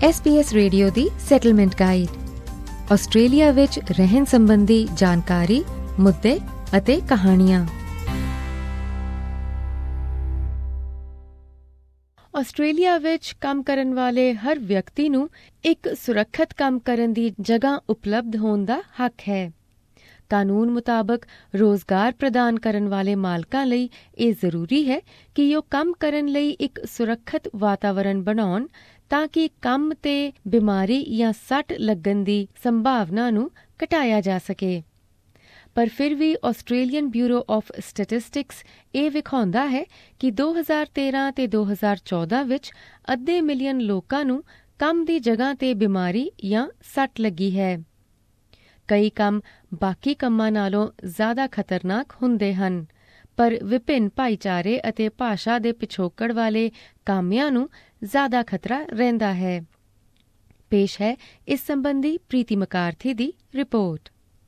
SBS radio ਦੀ settlement guide, Australia ਵਿੱਚ ਰਹਿਣ ਸੰਬੰਧੀ ਜਾਣਕਾਰੀ, ਮੁੱਦੇ ਅਤੇ ਕਹਾਣੀਆਂ। ਆਸਟ੍ਰੇਲੀਆ ਵਿੱਚ ਕੰਮ ਕਰਨ ਵਾਲੇ ਹਰ ਵਿਅਕਤੀ ਨੂੰ ਇੱਕ ਸੁਰੱਖਿਅਤ ਕੰਮ ਕਰਨ ਦੀ ਜਗ੍ਹਾ ਉਪਲਬਧ ਹੋਣ ਦਾ ਹੱਕ ਹੈ। ਕਾਨੂੰਨ ਮੁਤਾਬਕ ਰੋਜ਼ਗਾਰ ਪ੍ਰਦਾਨ ਕਰਨ ਵਾਲੇ ਮਾਲਕਾਂ ਲਈ ਇਹ ਜ਼ਰੂਰੀ ਹੈ ਕਿ ਉਹ ਕੰਮ ਕਰਨ ਲਈ ਇੱਕ ਸੁਰੱਖਿਅਤ ਵਾਤਾਵਰਣ ਬਣਾਉਣ ਤਾਂ ਕਿ ਕੰਮ ਤੇ ਬਿਮਾਰੀ ਜਾਂ ਸੱਟ ਲੱਗਣ ਦੀ ਸੰਭਾਵਨਾ ਨੂੰ ਘਟਾਇਆ ਜਾ ਸਕੇ। ਪਰ ਫਿਰ ਵੀ ਆਸਟ੍ਰੇਲੀਅਨ ਬਿਊਰੋ ਆਫ ਸਟੈਟਿਸਟਿਕਸ ਇਹ ਵਿਖਾਉਂਦਾ ਹੈ ਕਿ 2013 ਤੇ 2014 ਵਿੱਚ 500,000 ਲੋਕਾਂ ਨੂੰ ਕੰਮ ਦੀ ਜਗ੍ਹਾ ਤੇ ਬਿਮਾਰੀ ਜਾਂ ਸੱਟ ਲੱਗੀ ਹੈ। ਕਈ ਕੰਮ ਬਾਕੀ ਕੰਮਾਂ ਨਾਲੋਂ ਜ਼ਿਆਦਾ ਖਤਰਨਾਕ ਹੁੰਦੇ ਹਨ, ਪਰ ਵਿਭਿੰਨ ਭਾਈਚਾਰੇ ਅਤੇ ਭਾਸ਼ਾ ਦੇ ਪਿਛੋਕੜ ਵਾਲੇ ਕਾਮਿਆਂ ਨੂੰ ਜ਼ਿਆਦਾ ਖਤਰਾ ਰਹਿੰਦਾ ਹੈ। ਪੇਸ਼ ਹੈ ਇਸ ਸੰਬੰਧੀ ਪ੍ਰੀਤੀ ਮਕਾਰਥੀ ਦੀ ਰਿਪੋਰਟ।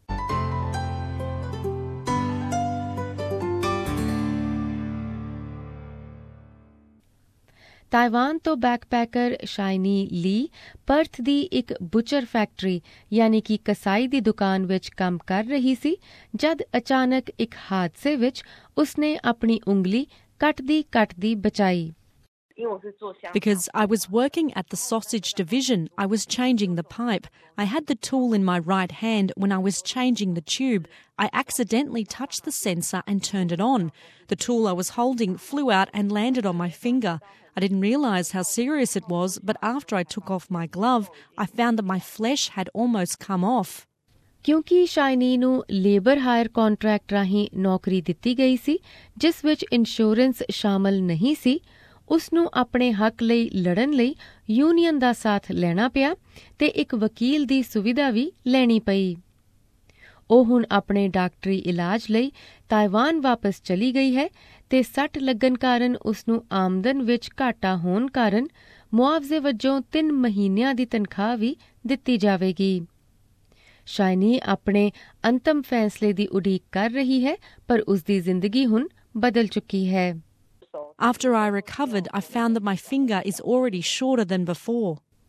ਤਾਇਵਾਨ ਤੋਂ ਬੈਕਪੈਕਰ ਸ਼ਾਇਨੀ ਲੀ ਪਰਥ ਦੀ ਇੱਕ ਬੁਚਰ ਫੈਕਟਰੀ ਯਾਨੀ ਕਿ ਕਸਾਈ ਦੀ ਦੁਕਾਨ ਵਿੱਚ ਕੰਮ ਕਰ ਰਹੀ ਸੀ ਜਦ ਅਚਾਨਕ ਇੱਕ ਹਾਦਸੇ ਵਿੱਚ ਉਸਨੇ ਆਪਣੀ ਉਂਗਲੀ ਕੱਟਦੀ ਬਚਾਈ। Because I was working at the sausage division, I was changing the pipe. I had the tool in my right hand when I was changing the tube. I accidentally touched the sensor and turned it on. The tool I was holding flew out and landed on my finger. I didn't realise how serious it was, but after I took off my glove, I found that my flesh had almost come off. ਕਿਉਂਕਿ Shiny ਨੂੰ labour hire contract ਰਾਹੀਂ ਨੌਕਰੀ ਦਿੱਤੀ ਗਈ ਸੀ ਜਿਸ ਵਿੱਚ insurance ਸ਼ਾਮਲ ਨਹੀਂ ਸੀ, ਉਸ ਨੂੰ ਆਪਣੇ ਹੱਕ ਲਈ ਲੜਨ ਲਈ ਯੂਨੀਅਨ ਦਾ ਸਾਥ ਲੈਣਾ ਪਿਆ ਤੇ ਇੱਕ ਵਕੀਲ ਦੀ ਸੁਵਿਧਾ ਵੀ ਲੈਣੀ ਪਈ। ਉਹ ਹੁਣ ਆਪਣੇ ਡਾਕਟਰੀ ਇਲਾਜ ਲਈ ਤਾਇਵਾਨ ਵਾਪਸ ਚਲੀ ਗਈ ਹੈ ਤੇ ਸੱਟ ਲੱਗਣ ਕਾਰਨ ਉਸ ਨੂੰ ਆਮਦਨ ਵਿੱਚ ਘਾਟਾ ਹੋਣ ਕਾਰਨ ਮੁਆਵਜ਼ੇ ਵਜੋਂ 3 ਮਹੀਨਿਆਂ ਦੀ ਤਨਖਾਹ ਵੀ ਦਿੱਤੀ ਜਾਵੇਗੀ। ਸ਼ਾਇਨੀ ਆਪਣੇ ਅੰਤਮ ਫੈਸਲੇ ਦੀ ਉਡੀਕ ਕਰ ਰਹੀ ਹੈ ਪਰ ਉਸ ਦੀ ਜ਼ਿੰਦਗੀ ਹੁਣ ਬਦਲ ਚੁੱਕੀ ਹੈ। After I recovered, I found that my finger is already shorter than before.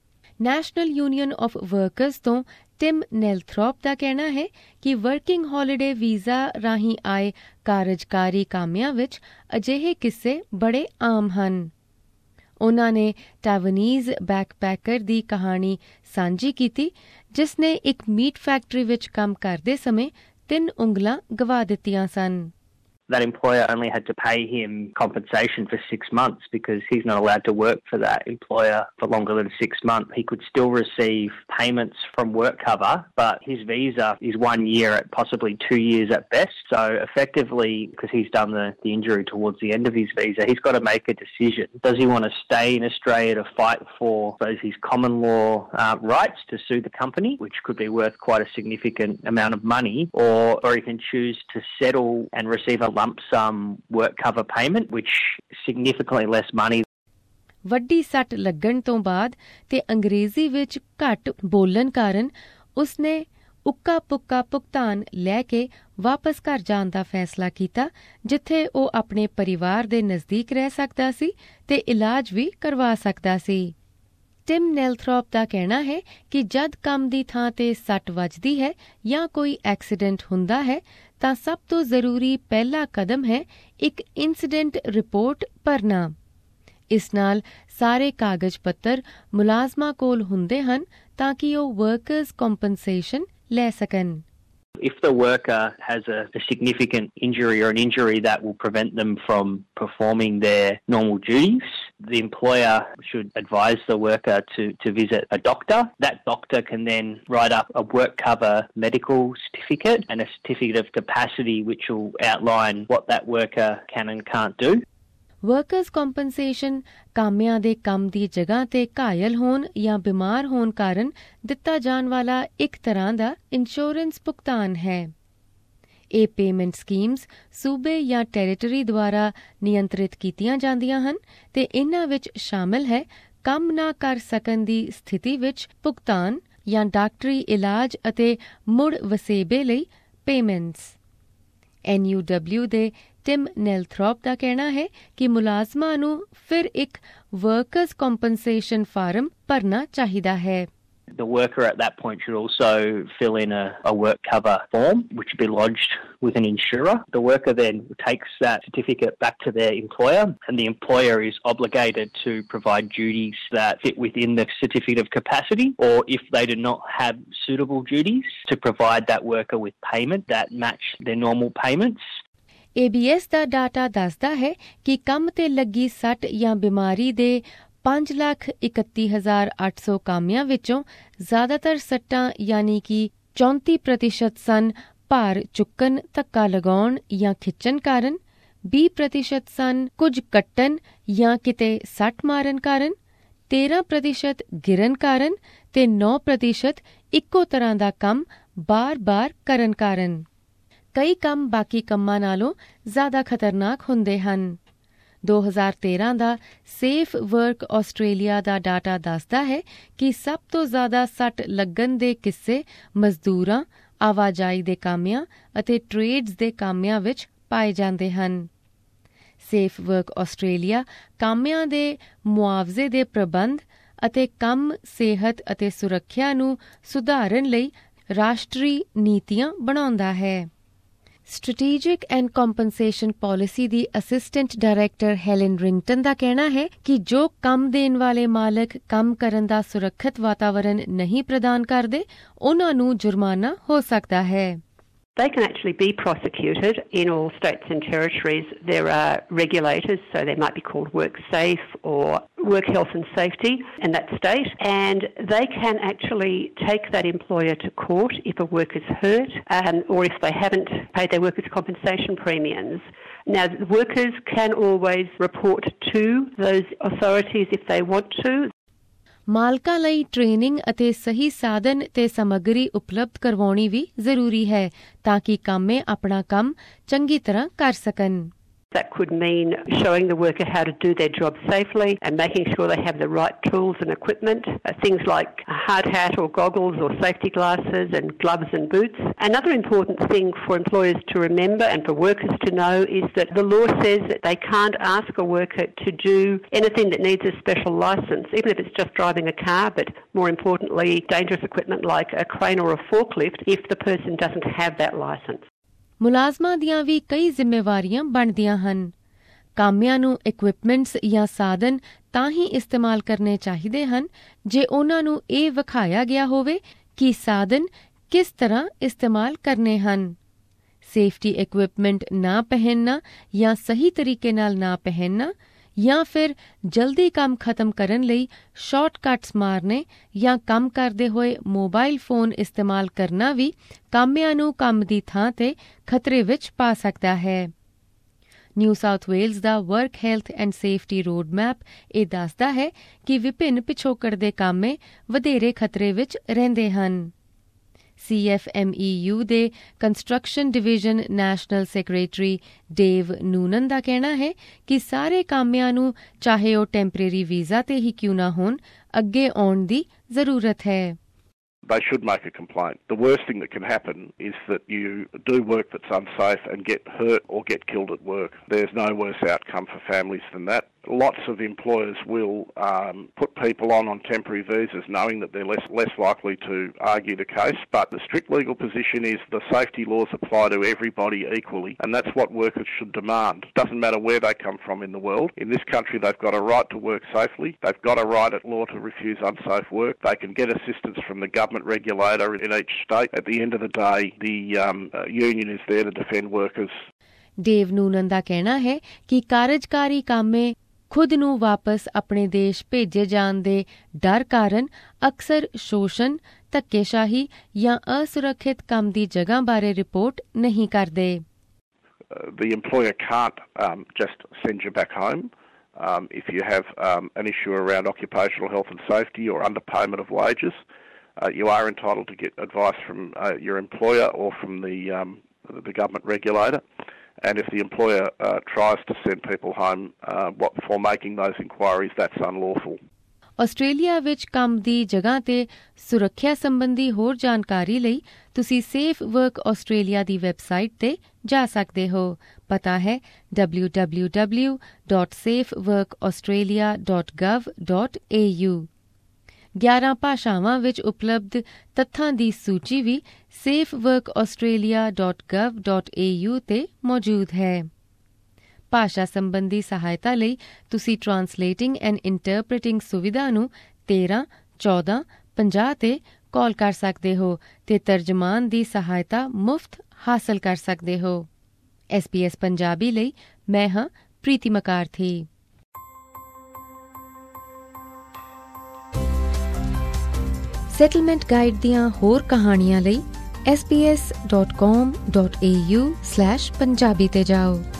National union of workers ਤੋਂ ਟਿਮ ਨੈਲਥਰੋਪ ਦਾ ਕਹਿਣਾ ਹੈ ਕਿ ਵਰਕਿੰਗ ਹੌਲੀਡੇ ਵੀਜ਼ਾ ਰਾਹੀਂ ਆਏ ਕਾਰਜਕਾਰੀ ਕਾਮਿਆਂ ਵਿੱਚ ਅਜਿਹੇ ਕਿੱਸੇ ਬੜੇ ਆਮ ਹਨ। ਉਨ੍ਹਾਂ ਨੇ ਟਾਈਵਾਨੀਜ਼ ਬੈਕਪੈਕਰ ਦੀ ਕਹਾਣੀ ਸਾਂਝੀ ਕੀਤੀ ਜਿਸ ਨੇ ਇੱਕ ਮੀਟ ਫੈਕਟਰੀ ਵਿੱਚ ਕੰਮ ਕਰਦੇ ਸਮੇਂ 3 ਉਂਗਲਾਂ ਗਵਾ ਦਿੱਤੀਆਂ ਸਨ। That employer only had to pay him compensation for 6 months because he's not allowed to work for that employer for longer than 6 months. He could still receive payments from WorkCover, but his visa is 1 year at possibly 2 years at best. So effectively, because he's done the injury towards the end of his visa, he's got to make a decision. Does he want to stay in Australia to fight for his common law rights to sue the company, which could be worth quite a significant amount of money, or he can choose to settle and receive a lump sum WorkCover payment, which is significantly less money. ਵੱਡੀ ਸੱਟ ਲੱਗਣ ਤੋਂ ਬਾਅਦ ਤੇ ਅੰਗਰੇਜ਼ੀ ਵਿੱਚ ਘੱਟ ਬੋਲਣ ਕਾਰਨ ਉਸਨੇ ਉੱਕਾ ਪੁੱਕਾ ਭੁਗਤਾਨ ਲੈ ਕੇ ਵਾਪਸ ਘਰ ਜਾਣ ਦਾ ਫੈਸਲਾ ਕੀਤਾ ਜਿੱਥੇ ਉਹ ਆਪਣੇ ਪਰਿਵਾਰ ਦੇ ਨਜ਼ਦੀਕ ਰਹਿ ਸਕਦਾ ਸੀ ਤੇ ਇਲਾਜ ਵੀ ਕਰਵਾ ਸਕਦਾ ਸੀ। ਟਿਮ ਨੈਲਥਰੋਪ ਦਾ ਕਹਿਣਾ ਹੈ ਕਿ ਜਦ ਕੰਮ ਦੀ ਥਾਂ ਤੇ ਸੱਟ ਵੱਜਦੀ ਹੈ ਜਾਂ ਕੋਈ ਐਕਸੀਡੈਂਟ ਹੁੰਦਾ ਹੈ ਤਾਂ ਸਭ ਤੋਂ ਜ਼ਰੂਰੀ ਪਹਿਲਾ ਕਦਮ ਹੈ ਇੱਕ ਇਨਸੀਡੈਂਟ ਰਿਪੋਰਟ ਭਰਨਾ। ਇਸ ਨਾਲ ਸਾਰੇ ਕਾਗਜ਼ ਪੱਤਰ ਮੁਲਾਜ਼ਮਾਂ ਕੋਲ ਹੁੰਦੇ ਹਨ ਤਾਂ ਕਿ ਉਹ ਵਰਕਰਸ ਕੰਪਨਸੇਸ਼ਨ ਲੈ ਸਕਣ। If the worker has a significant injury or an injury that will prevent them from performing their normal duties, the employer should advise the worker to visit a doctor. That doctor can then write up a WorkCover medical certificate and a certificate of capacity which will outline what that worker can and can't do. Workers compensation ਕਾਮਿਆਂ ਦੇ ਕੰਮ ਦੀ ਜਗ੍ਹਾ ਤੇ ਘਾਇਲ ਹੋਣ ਜਾਂ ਬਿਮਾਰ ਹੋਣ ਕਾਰਨ ਦਿੱਤਾ ਜਾਣ ਵਾਲਾ ਇੱਕ ਤਰ੍ਹਾਂ ਦਾ ਇੰਸ਼ੋਰੈਂਸ ਭੁਗਤਾਨ ਹੈ। ਇਹ ਪੇਮੈਂਟ ਸਕੀਮਸ ਸੂਬੇ ਜਾਂ ਟੈਰੀਟਰੀ ਦੁਆਰਾ ਨਿਯੰਤਰਿਤ ਕੀਤੀਆਂ ਜਾਂਦੀਆਂ ਹਨ ਤੇ ਇਹਨਾਂ ਵਿੱਚ ਸ਼ਾਮਲ ਹੈ ਕੰਮ ਨਾ ਕਰ ਸਕਣ ਦੀ ਸਥਿਤੀ ਵਿੱਚ ਭੁਗਤਾਨ ਜਾਂ ਡਾਕਟਰੀ ਇਲਾਜ ਅਤੇ ਮੁੜ ਵਸੇਬੇ ਲਈ ਪੇਮੈਂਟਸ। NUW ਦੇ ਟਿਮ ਨੈਲਥਰੋਪ ਦਾ ਕਹਿਣਾ ਹੈ ਕਿ ਮੁਲਾਜ਼ਮਾਂ ਨੂੰ ਫਿਰ ਇੱਕ ਵਰਕਰਸ ਕੰਪਨਸੇਸ਼ਨ ਫਾਰਮ ਭਰਨਾ ਚਾਹੀਦਾ ਹੈ। The worker at that point should also fill in a work cover form, which should be lodged with an insurer. The worker then takes that certificate back to their employer, and the employer is obligated to provide duties that fit within the certificate of capacity, or if they do not have suitable duties, to provide that worker with payment that match their normal payments. ABS ਦਾ data ਦੱਸਦਾ ਹੈ ਕਿ ਕੰਮ ਤੇ ਲੱਗੀ ਸੱਟ ਜਾਂ ਬਿਮਾਰੀ ਦੇ 5,31,800 ਕਾਮਿਆਂ ਵਿੱਚੋਂ ਜ਼ਿਆਦਾਤਰ ਸੱਟਾਂ ਯਾਨੀ ਕਿ 34% ਸਨ ਭਾਰ ਚੁੱਕਣ, ਧੱਕਾ ਲਗਾਉਣ ਜਾਂ ਖਿੱਚਣ ਕਾਰਨ, 20% ਸਨ ਕੁਝ ਕੱਟਣ ਜਾਂ ਕਿਤੇ ਸੱਟ ਮਾਰਨ ਕਾਰਨ, 13% ਗਿਰਨ ਕਾਰਨ ਤੇ 9% ਇੱਕੋ ਤਰ੍ਹਾਂ ਦਾ ਕੰਮ ਬਾਰ-ਬਾਰ ਕਰਨ ਕਾਰਨ। ਕਈ ਕੰਮ ਬਾਕੀ ਕੰਮਾਂ ਨਾਲੋਂ ਜ਼ਿਆਦਾ ਖਤਰਨਾਕ ਹੁੰਦੇ ਹਨ। 2013 ਦਾ ਸੇਫ ਵਰਕ ਆਸਟ੍ਰੇਲੀਆ ਦਾ ਡਾਟਾ ਦੱਸਦਾ ਹੈ ਕਿ ਸਭ ਤੋਂ ਜ਼ਿਆਦਾ ਸੱਟ ਲੱਗਣ ਦੇ ਕਿੱਸੇ ਮਜ਼ਦੂਰਾਂ, ਆਵਾਜਾਈ ਦੇ ਕਾਮਿਆਂ ਅਤੇ ਟ੍ਰੇਡਸ ਦੇ ਕਾਮਿਆਂ ਵਿੱਚ ਪਾਏ ਜਾਂਦੇ ਹਨ। ਸੇਫ ਵਰਕ ਆਸਟ੍ਰੇਲੀਆ ਕਾਮਿਆਂ ਦੇ ਮੁਆਵਜ਼ੇ ਦੇ ਪ੍ਰਬੰਧ ਅਤੇ ਕੰਮ, ਸਿਹਤ ਅਤੇ ਸੁਰੱਖਿਆ ਨੂੰ ਸੁਧਾਰਨ ਲਈ ਰਾਸ਼ਟਰੀ ਨੀਤੀਆਂ ਬਣਾਉਂਦਾ ਹੈ। Strategic and Compensation Policy ਦੀ ਅਸਿਸਟੈਂਟ ਡਾਇਰੈਕਟਰ ਹੈਲਨ ਰਿੰਗਟਨ ਦਾ ਕਹਿਣਾ ਹੈ ਕਿ ਜੋ ਕੰਮ ਦੇਣ ਵਾਲੇ ਮਾਲਕ ਕੰਮ ਕਰਨ ਦਾ ਸੁਰੱਖਿਅਤ ਵਾਤਾਵਰਣ ਨਹੀਂ ਪ੍ਰਦਾਨ ਕਰਦੇ, ਉਨ੍ਹਾਂ ਨੂੰ ਜੁਰਮਾਨਾ ਹੋ ਸਕਦਾ ਹੈ। They can actually be prosecuted in all states and territories. There are regulators, so they might be called WorkSafe or Work Health and Safety in that state, and they can actually take that employer to court if a worker's hurt or if they haven't paid their workers' compensation premiums. Now, the workers can always report to those authorities if they want to. ਮਾਲਕਾਂ ਲਈ training ਅਤੇ ਸਹੀ ਸਾਧਨ ਤੇ ਸਮੱਗਰੀ ਉਪਲਬਧ ਕਰਵਾਉਣੀ ਵੀ ਜ਼ਰੂਰੀ ਹੈ ਤਾਂ ਕਿ ਕਾਮੇ ਆਪਣਾ ਕੰਮ ਚੰਗੀ ਤਰ੍ਹਾਂ ਕਰ ਸਕਣ। That could mean showing the worker how to do their job safely and making sure they have the right tools and equipment, things like a hard hat or goggles or safety glasses and gloves and boots. Another important thing for employers to remember and for workers to know is that the law says that they can't ask a worker to do anything that needs a special licence, even if it's just driving a car, but more importantly, dangerous equipment like a crane or a forklift if the person doesn't have that licence. ਮੁਲਾਜ਼ਮਾਂ ਦੀਆਂ ਵੀ ਕਈ ਜ਼ਿੰਮੇਵਾਰੀਆਂ ਬਣਦੀਆਂ ਹਨ। ਕਾਮਿਆਂ ਨੂੰ equipments ਜਾਂ ਸਾਧਨ ਤਾਂ ਹੀ ਇਸਤੇਮਾਲ ਕਰਨੇ ਚਾਹੀਦੇ ਹਨ ਜੇ ਉਨ੍ਹਾਂ ਨੂੰ ਇਹ ਵਿਖਾਇਆ ਗਿਆ ਹੋਵੇ ਕਿ ਸਾਧਨ ਕਿਸ ਤਰ੍ਹਾਂ ਇਸਤੇਮਾਲ ਕਰਨੇ ਹਨ। ਸੇਫਟੀ ਇਕਵਿਪਮੈਂਟ ਨਾ ਪਹਿਨਣਾ ਜਾਂ ਸਹੀ ਤਰੀਕੇ ਨਾਲ ਨਾ ਪਹਿਨਣਾ ਜਾਂ ਫਿਰ ਜਲਦੀ ਕੰਮ ਖਤਮ ਕਰਨ ਲਈ ਸ਼ਾਰਟਕਟਸ ਮਾਰਨੇ ਜਾਂ ਕੰਮ ਕਰਦੇ ਹੋਏ ਮੋਬਾਈਲ ਫੋਨ ਇਸਤੇਮਾਲ ਕਰਨਾ ਵੀ ਕਾਮਿਆਂ ਨੂੰ ਕੰਮ ਦੀ ਥਾਂ ਤੇ ਖਤਰੇ ਵਿੱਚ ਪਾ ਸਕਦਾ ਹੈ। ਨਿਊ ਸਾਊਥ ਵੇਲਜ਼ ਦਾ work health and safety road map ਇਹ ਦੱਸਦਾ ਹੈ ਕਿ ਵਿਭਿੰਨ ਪਿਛੋਕੜ ਦੇ ਕਾਮੇ ਵਧੇਰੇ ਖਤਰੇ ਵਿੱਚ ਰਹਿੰਦੇ ਹਨ। CFMEU ਦੇ construction division national secretary Dave Noonan ਦਾ ਕਹਿਣਾ ਹੈ ਕਿ ਸਾਰੇ ਕਾਮਿਆਂ ਨੂੰ ਚਾਹੇ ਉਹ ਟੈਂਪਰੇਰੀ ਵੀਜ਼ਾ ਤੇ ਹੀ ਕਿਉਂ ਨਾ ਹੋਣ ਅੱਗੇ ਆਉਣ ਦੀ ਜ਼ਰੂਰਤ ਹੈ। They should make a complaint. The worst thing that can happen is that you do work that's unsafe and get hurt or get killed at work. There's no worse outcome for families than that. Lots of employers will put people on temporary visas knowing that they're less likely to argue the case, but the strict legal position is the safety laws apply to everybody equally, and that's what workers should demand. It doesn't matter where they come from in the world. In this country, they've got a right to work safely. They've got a right at law to refuse unsafe work. They can get assistance from the government regulator in each state. At the end of the day, the union is there to defend workers. ਡੇਵ Noonan ਦਾ ਕਹਿਣਾ ਹੈ ਕਿ ਕਾਰਜਕਾਰੀ ਕਾਮੇ ਖੁਦ ਨੂੰ ਵਾਪਸ ਆਪਣੇ ਦੇਸ਼ ਭੇਜੇ ਜਾਣ ਦੇ ਡਰ ਕਾਰਨ ਅਕਸਰ ਸ਼ੋਸ਼ਣ, ਧੱਕੇਸ਼ਾਹੀ ਜਾਂ ਅਸੁਰੱਖਿਅਤ ਕੰਮ ਦੀ ਜਗ੍ਹਾ ਬਾਰੇ ਰਿਪੋਰਟ ਨਹੀਂ ਕਰਦੇ। The employer can't just send you back home. If you have an issue around occupational health and safety or underpayment of wages, you are entitled to get advice from your employer or from the government regulator. And if the employer tries to send people home for making those inquiries, that's unlawful. Australia ਵਿੱਚ ਕੰਮ ਦੀ ਜਗ੍ਹਾ ਤੇ ਸੁਰੱਖਿਆ ਸੰਬੰਧੀ ਹੋਰ ਜਾਣਕਾਰੀ ਲਈ ਤੁਸੀਂ ਸੇਫ ਵਰਕ ਆਸਟ੍ਰੇਲੀਆ ਦੀ ਵੈਬਸਾਈਟ ਤੇ ਜਾ ਸਕਦੇ ਹੋ। ਪਤਾ ਹੈ www.safeworkaustralia.gov.au। 11 ਭਾਸ਼ਾਵਾਂ ਵਿੱਚ ਉਪਲਬਧ ਤੱਥਾਂ ਦੀ ਸੂਚੀ ਵੀ safeworkaustralia.gov.au ਤੇ ਮੌਜੂਦ ਹੈ। ਭਾਸ਼ਾ ਸੰਬੰਧੀ ਸਹਾਇਤਾ ਲਈ ਤੁਸੀਂ ਟਰਾਂਸਲੇਟਿੰਗ ਐਂਡ ਇੰਟਰਪ੍ਰੀਟਿੰਗ ਸੁਵਿਧਾ ਨੂੰ 13 14 50 ਤੇ ਕਾਲ ਕਰ ਸਕਦੇ ਹੋ ਤੇ ਤਰਜਮਾਨ ਦੀ ਸਹਾਇਤਾ ਮੁਫਤ ਹਾਸਲ ਕਰ ਸਕਦੇ ਹੋ। SBS ਪੰਜਾਬੀ ਲਈ ਮੈਂ ਹਾਂ ਪ੍ਰੀਤੀ ਮਕਾਰਥੀ। ਸੈਟਲਮੈਂਟ ਗਾਈਡ ਦੀਆਂ ਹੋਰ ਕਹਾਣੀਆਂ ਲਈ sbs.com.au/punjabi ਤੇ ਜਾਓ।